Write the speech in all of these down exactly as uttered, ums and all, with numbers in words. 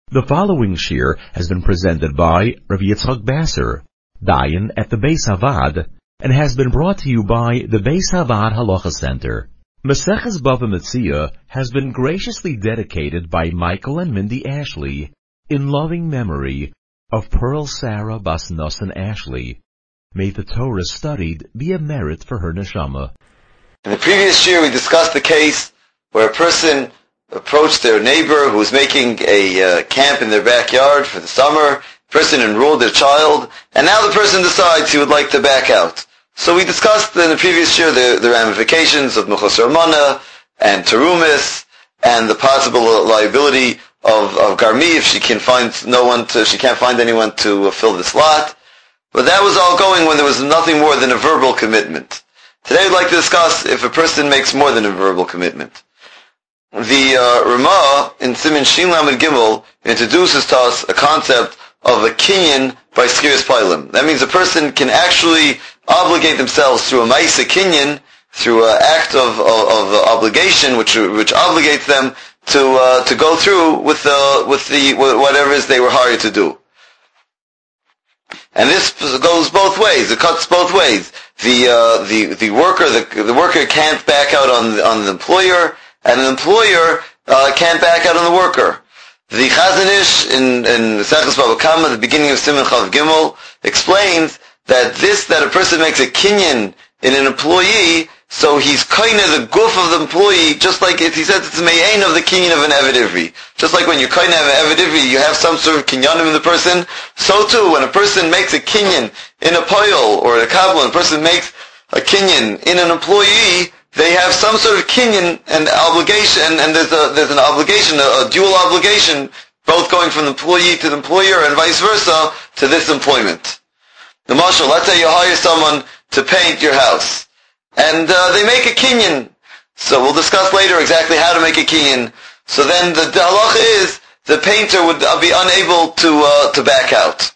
The following shir has been presented by Rav Yitzchak Basser, Dayan at the Beis Havad, and has been brought to you by the Beis Havad Halacha Center. Maseches Bava Metzia has been graciously dedicated by Michael and Mindy Ashley in loving memory of Pearl Sarah Bas Nosson Ashley. May the Torah studied be a merit for her neshama. In the previous year, we discussed the case where a person approached their neighbor who was making a uh, camp in their backyard for the summer. The person enrolled their child, and now the person decides he would like to back out. So we discussed in the previous year the, the ramifications of Mechus Ramana and Terumis and the possible liability of, of Garmi if she can find no one to, she can't find anyone to uh, fill the slot. But that was all going when there was nothing more than a verbal commitment. Today I'd like to discuss if a person makes more than a verbal commitment. The uh, Ramah in Siman Shin Lamed Gimel introduces to us a concept of a kinyan by Schiras Pailim. That means a person can actually obligate themselves through a Maisa kinyan, through an act of, of, of obligation, which which obligates them to uh, to go through with the with the whatever it is they were hired to do. And this goes both ways. It cuts both ways. The uh, the the worker the the worker can't back out on the, on the employer, and an employer uh, can't back out on the worker. The Chazon Ish in in Maseches Bava Kama, at the beginning of Siman Chav Gimel, explains that this that a person makes a kinyan in an employee, so he's kind of the goof of the employee, just like if he says it's a me'ain of the kinyan of an Eved Ivri. Just like when you kind of have an Eved Ivri, you have some sort of kinyanim in the person. So too, when a person makes a kinyan in a poil or a kabbalah, a person makes a kinyan in an employee, they have some sort of kinyan and obligation, and, and there's a there's an obligation, a, a dual obligation, both going from the employee to the employer and vice versa to this employment. The marshal, let's say you hire someone to paint your house, and uh, they make a kinyan. So we'll discuss later exactly how to make a kinyan. So then the halacha is the painter would be unable to uh, to back out.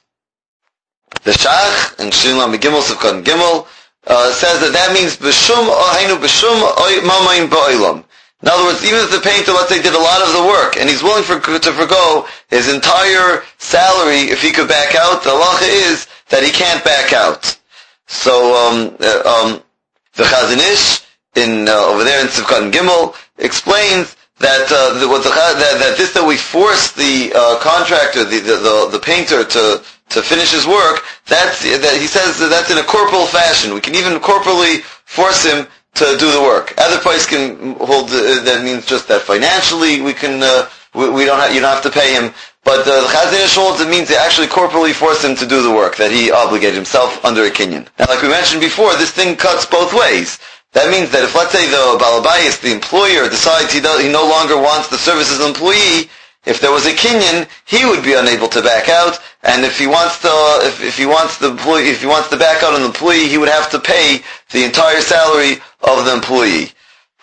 The Shach and Shin Lamed Gimel Sivkon Gimel uh, says that that means b'shum oheinu b'shum mamayin ba'olam. In other words, even if the painter, let's say, did a lot of the work, and he's willing for, to forgo his entire salary if he could back out, the halacha is that he can't back out. So um, uh, um, the Chazon Ish in uh, over there in Sivkon Gimel explains that uh, the, what the, that, that this that we force the uh, contractor, the, the the the painter to to finish his work, that's that he says that that's in a corporal fashion. We can even corporally force him to do the work. Other places can hold uh, that means just that financially we can uh, we, we don't have, you don't have to pay him. But uh, the Chazon Ish holds it means they actually corporally force him to do the work that he obligated himself under a kinyan. Now, like we mentioned before, this thing cuts both ways. That means that if, let's say, the Baal Bayis, the employer, decides he, does, he no longer wants the services of the employee, if there was a kinyan, he would be unable to back out. And if he wants to, if, if he wants the employee, if he wants to back out on the employee, he would have to pay the entire salary of the employee.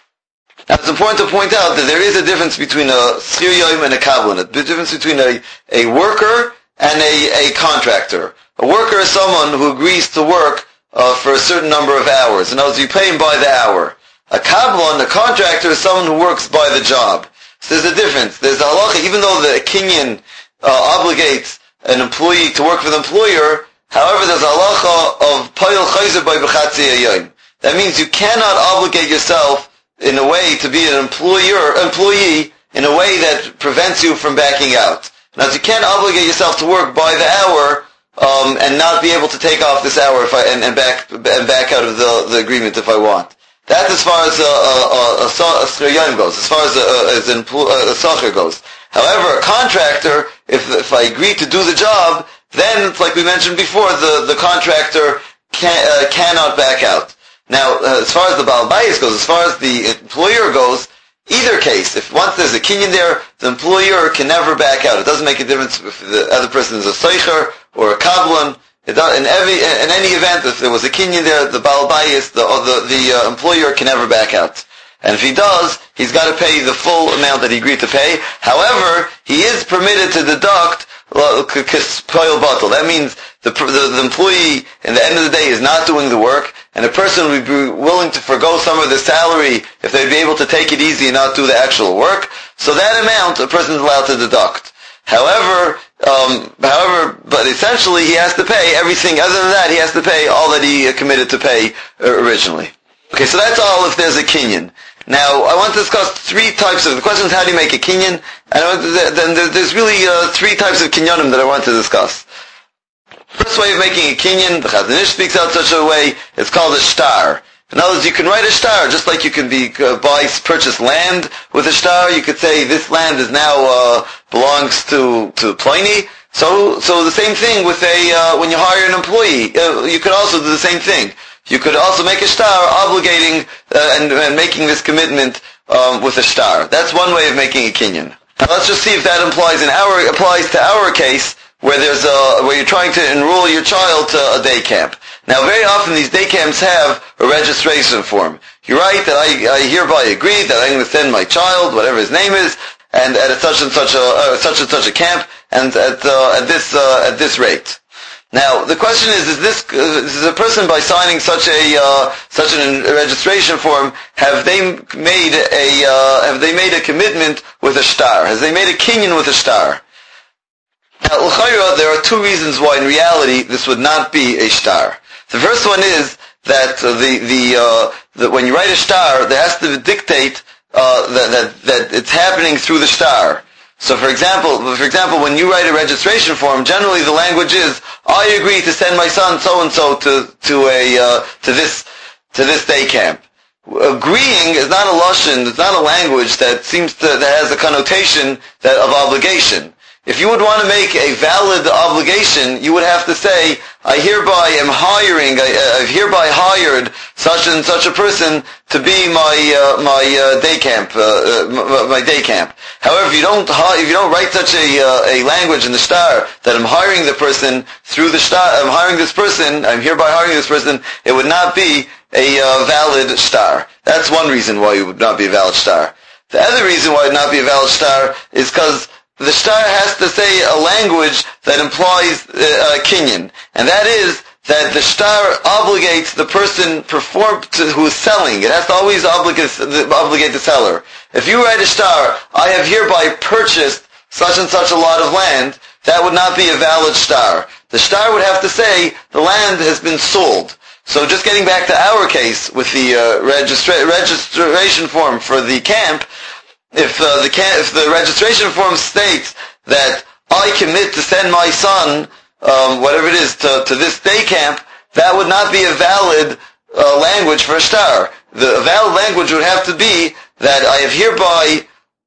Now, it's important to point out that there is a difference between a schir yom and a kabbalah. A difference between a, a worker and a, a contractor. A worker is someone who agrees to work uh, for a certain number of hours. In other words, you pay him by the hour. A kabbalah, a contractor, is someone who works by the job. So there's a difference. There's a halacha, even though the kinyan uh, obligates an employee to work for the employer, however, there's a halacha of payil chayzer by b'chatzi hayom. That means you cannot obligate yourself in a way to be an employer, employee in a way that prevents you from backing out. Now, you can't obligate yourself to work by the hour um, and not be able to take off this hour if I, and, and back and back out of the, the agreement if I want. That's as far as a, a, a, a schir yom goes, as far as a, as an a, a sacher goes. However, a contractor, if if I agree to do the job, then, like we mentioned before, the, the contractor can, uh, cannot back out. Now, uh, as far as the Baal Bayis goes, as far as the employer goes, either case, if once there's a kinyan there, the employer can never back out. It doesn't make a difference if the other person is a seicher or a kabbalah. In every, in any event, if there was a kinyan there, the Baal Bayis, the the, the uh, employer can never back out. And if he does, he's got to pay the full amount that he agreed to pay. However, he is permitted to deduct poil bottle. That means the, the the employee, in the end of the day, is not doing the work, and a person would be willing to forgo some of their salary if they'd be able to take it easy and not do the actual work. So that amount, a person is allowed to deduct. However, um, however, but essentially he has to pay everything. Other than that, he has to pay all that he uh, committed to pay uh, originally. Okay, so that's all if there's a kinyan. Now, I want to discuss three types of, the question is how do you make a kinyan? And then there's really uh, three types of kinyanim that I want to discuss. First way of making a kinyan, the Chazon Ish speaks out such a way, it's called a shtar. In other words, you can write a shtar, just like you can be, uh, buy, purchase land with a shtar. You could say this land is now, uh, belongs to, to Pliny. So, so the same thing with a, uh, when you hire an employee, uh, you could also do the same thing. You could also make a shtar obligating, uh, and, and making this commitment, um, with a shtar. That's one way of making a kinyan. Now let's just see if that implies in our, applies to our case, where there's a, where you're trying to enroll your child to a day camp. Now, very often these day camps have a registration form. You write that I, I hereby agree that I'm going to send my child, whatever his name is, and at a such and such a uh, such and such a camp, and at uh, at this uh, at this rate. Now, the question is: Is this uh, is a person by signing such a uh, such an, a registration form? Have they made a uh, have they made a commitment with a shtar? Has they made a kinyan with a shtar? Now, l'chayra, there are two reasons why in reality this would not be a shtar. The first one is that uh, the the uh, that when you write a shtar, there has to dictate uh, that, that that it's happening through the shtar. So, for example, for example, when you write a registration form, generally the language is, "I agree to send my son so and so to to a uh, to this to this day camp." Agreeing is not a lashon; it's not a language that seems to that has a connotation that of obligation. If you would want to make a valid obligation, you would have to say, I hereby am hiring, I, I've hereby hired such and such a person to be my uh, my uh, day camp, uh, my, my day camp. However, if you don't if you don't write such a uh, a language in the shtar that I'm hiring the person through the shtar, I'm hiring this person, I'm hereby hiring this person, it would not be a uh, valid shtar. That's one reason why it would not be a valid shtar. The other reason why it would not be a valid shtar is because the shtar has to say a language that implies uh, a kinyan, and that is that the shtar obligates the person perform to, who is selling. It has to always obligate, obligate the seller. If you write a shtar, I have hereby purchased such and such a lot of land, that would not be a valid shtar. The shtar would have to say the land has been sold. So just getting back to our case with the uh, registra- registration form for the camp, If uh, the can- if the registration form states that I commit to send my son, um, whatever it is, to, to this day camp, that would not be a valid uh, language for a shtar. The valid language would have to be that I have hereby.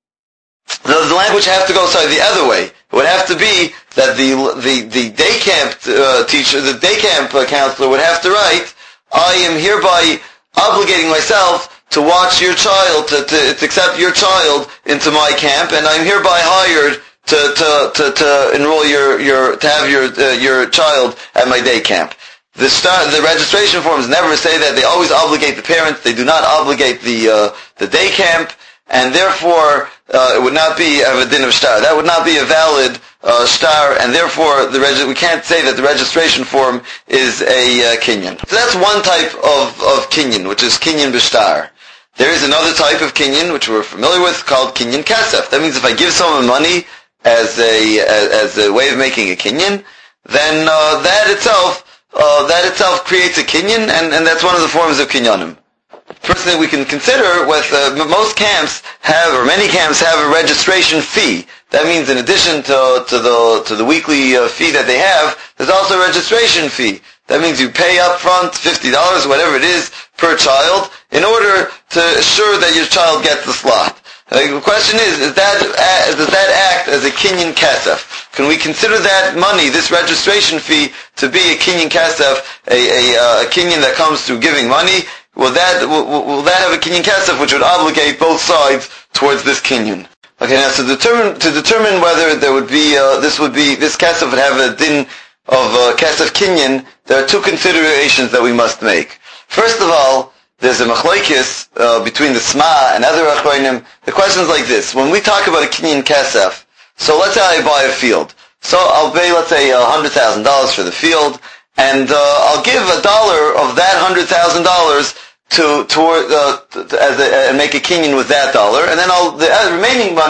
The, the language has to go sorry the other way. It would have to be that the the the day camp uh, teacher, the day camp uh, counselor, would have to write, I am hereby obligating myself to watch your child, to, to, to accept your child into my camp, and I'm hereby hired to, to, to, to enroll your, your, to have your, uh, your child at my day camp. The start, the registration forms never say that. They always obligate the parents. They do not obligate the, uh, the day camp, and therefore, uh, it would not be of a din of shtar. That would not be a valid, uh, shtar, and therefore, the reg- we can't say that the registration form is a, uh, kinyan. So that's one type of, of kinyan, which is kinyan b'shtar. There is another type of kinyan, which we're familiar with, called kinyan kasef. That means if I give someone money as a as, as a way of making a kinyan, then uh, that itself uh, that itself creates a kinyan, and, and that's one of the forms of kinyanim. First thing we can consider with uh, most camps have, or many camps have, a registration fee. That means in addition to to the to the weekly uh, fee that they have, there's also a registration fee. That means you pay up front fifty dollars, whatever it is, per child, in order to assure that your child gets the slot. The question is, is that, uh, does that act as a kinyan kasef? Can we consider that money, this registration fee, to be a kinyan kasef, a, a, uh, a kinyan that comes through giving money? Will that, will, will that have a kinyan kasef which would obligate both sides towards this kinyan? Okay, now to determine, to determine whether there would be, uh, this would be, this kasef would have a din of uh, kasef kinyan, there are two considerations that we must make. First of all, there's a machlokes uh, between the Sma and other achronim. The question is like this: when we talk about a kinyan kasef, so let's say I buy a field. So I'll pay, let's say, a hundred thousand dollars for the field, and uh, I'll give a dollar of that hundred thousand dollars to toward uh, to, as a, and make a kinyan with that dollar, and then I'll the uh, remaining money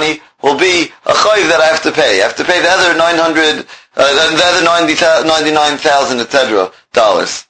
will be a chayiv that I have to pay. I have to pay the other nine hundred, uh, the other ninety-nine thousand, et cetera dollars.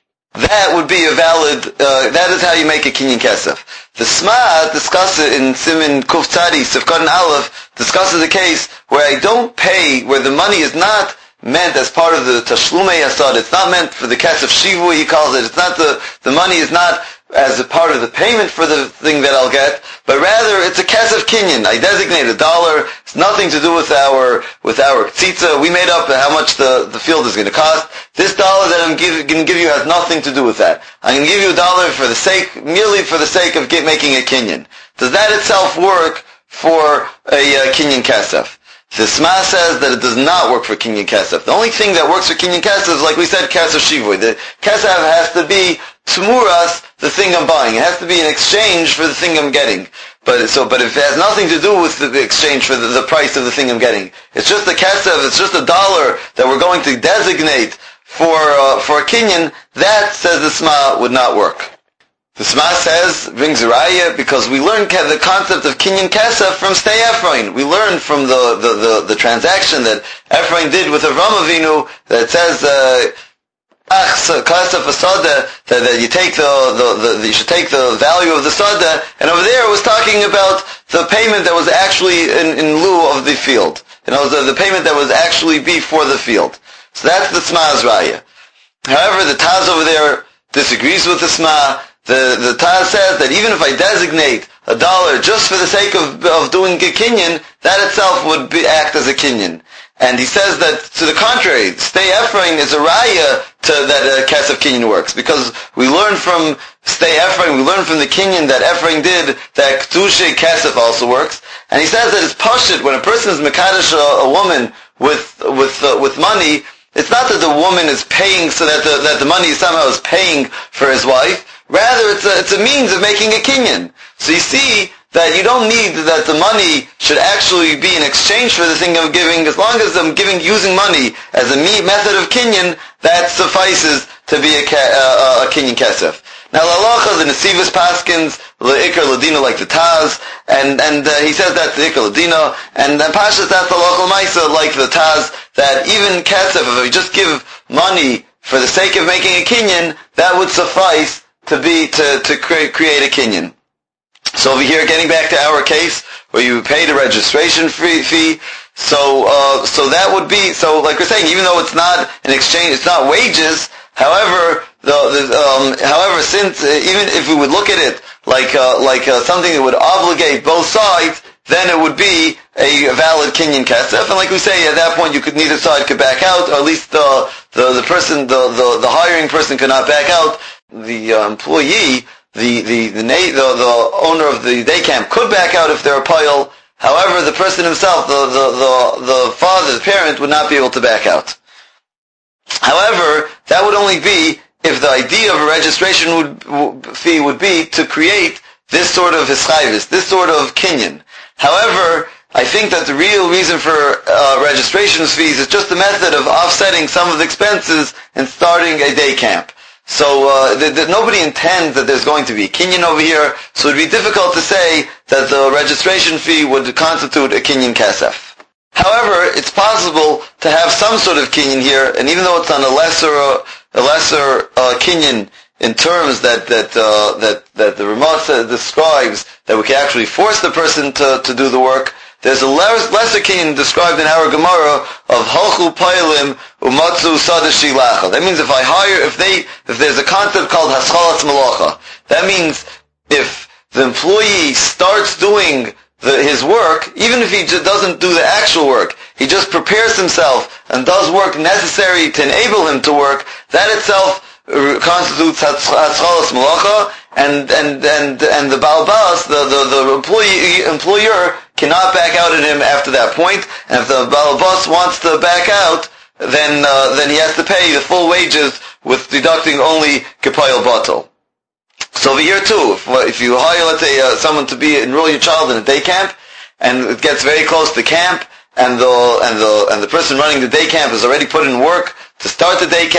That would be a valid, uh, that is how you make a kinyan kesef. The Sma discusses in Siman Kuf Tzadi, Sifkat and Aleph, discusses a case where I don't pay, where the money is not meant as part of the Tashlumei Asad. It's not meant for the Kesef Shivu, he calls it. It's not the, the money is not as a part of the payment for the thing that I'll get, but rather it's a Kesef Kinyan. I designate a dollar. It's nothing to do with our, with our tzitza. We made up how much the, the field is going to cost. This dollar that I'm going to give you has nothing to do with that. I'm going to give you a dollar for the sake, merely for the sake of get, making a Kinyan. Does that itself work for a uh, Kinyan Kesef? The Sma says that it does not work for Kinyan Kesef. The only thing that works for Kinyan Kesef is, like we said, Kesef Shivui. The Kesef has to be Tmuras, the thing I'm buying. It has to be an exchange for the thing I'm getting. But so, but if it has nothing to do with the exchange for the, the price of the thing I'm getting, it's just a Kesef, it's just a dollar that we're going to designate for uh, for a Kinyan, that, says the Sma, would not work. The Sma says, brings a raya, because we learned the concept of Kinyan Kesef from Stei Ephraim. We learned from the, the, the, the transaction that Ephraim did with Avram Avinu, that says, uh, Ach, Kesef Asada, that, that you take the, the, the, you should take the value of the Sada, and over there it was talking about the payment that was actually in, in lieu of the field. You know, the, the payment that was actually before the field. So that's the Sma's raya. However, the Taz over there disagrees with the Sma. The, the Taz says that even if I designate a dollar just for the sake of, of doing a kinyan, that itself would be, act as a kinyan. And he says that, to the contrary, Stei Ephraim is a raya to that uh, Kesef Kinyan works. Because we learn from Stei Ephraim, we learn from the kinyan that Ephraim did, that Kedusha Kesef also works. And he says that it's pashut, when a person is mekadosh a, a woman with, with, uh, with money, it's not that the woman is paying so that the, that the money somehow is paying for his wife. Rather, it's a, it's a means of making a kinyan. So you see that you don't need that the money should actually be in exchange for the thing I'm giving. As long as I'm giving, using money as a method of kinyan, that suffices to be a, uh, a kinyan kesef. Now, l'alacha, the Nesivos paskins, l'ikar l'dina, like the Taz, and, and uh, he says that's the ikar l'dina, and then Pashas, that's the local Maisa, like the Taz, that even kesef, if we just give money for the sake of making a kinyan, that would suffice to be, to, to create, create a kinyan. So over here, getting back to our case, where you paid a registration fee, fee so, uh, so that would be, so like we're saying, even though it's not an exchange, it's not wages, however, the, the, um, however, since, uh, even if we would look at it like, uh, like, uh, something that would obligate both sides, then it would be a valid kinyan kesef, and like we say, at that point you could, neither side could back out, or at least the, the, the person, the, the, the hiring person could not back out. The uh, employee, the the the, na- the the owner of the day camp could back out if they're a pile. However, the person himself, the the the, the father, the parent, would not be able to back out. However, that would only be if the idea of a registration would, fee would be to create this sort of hischayvus, this sort of kinyan. However, I think that the real reason for uh, registration fees is just a method of offsetting some of the expenses and starting a day camp. So uh, th- th- nobody intends that there's going to be a kinyan over here, so it would be difficult to say that the registration fee would constitute a kinyan kesef. However, it's possible to have some sort of kinyan here, and even though it's on a lesser uh, a lesser uh, kinyan in terms that that uh, that that the Ramah describes, that we can actually force the person to to do the work. There's a lesser kinyan described in our Gemara of halchu pailim umatzu sadashi lacha. That means if I hire, if they, if there's a concept called haschalas malacha, that means if the employee starts doing the, his work, even if he just doesn't do the actual work, he just prepares himself and does work necessary to enable him to work, that itself constitutes haschalas malacha, and and and and the balbas, the the the employee employer cannot back out at him after that point. And if the balbas wants to back out, then uh, then he has to pay the full wages with deducting only kipayel batal. So over here too, if, if you hire, let's say, uh, someone to be enroll your child in a day camp, and it gets very close to camp, and the and the and the person running the day camp has already put in work to start the day camp,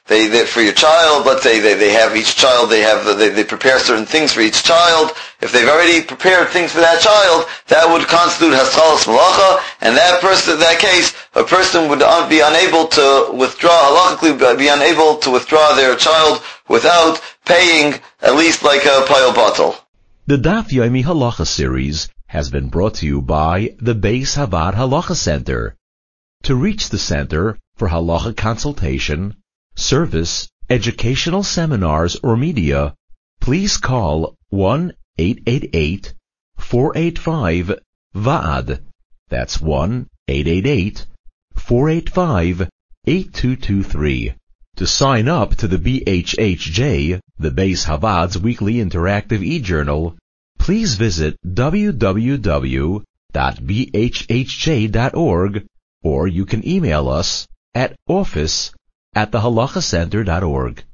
they, they for your child, let's say they, they have each child, they have, they, they prepare certain things for each child. If they've already prepared things for that child, that would constitute haschalas malacha, and that person, in that case, a person would be unable to withdraw, halachically be unable to withdraw their child without paying at least like a payal batal. The Daf Yomi Halacha series has been brought to you by the Beis Havad Halacha Center. To reach the center for halacha consultation, service, educational seminars, or media, please call one eight eight eight, four eight five, V A D. That's one eight eight eight, four eight five, eight two two three. To sign up to the B H H J, the Beis Havad's weekly interactive e-journal, please visit w w w dot b h h j dot org, or you can email us at office at the halacha center dot org.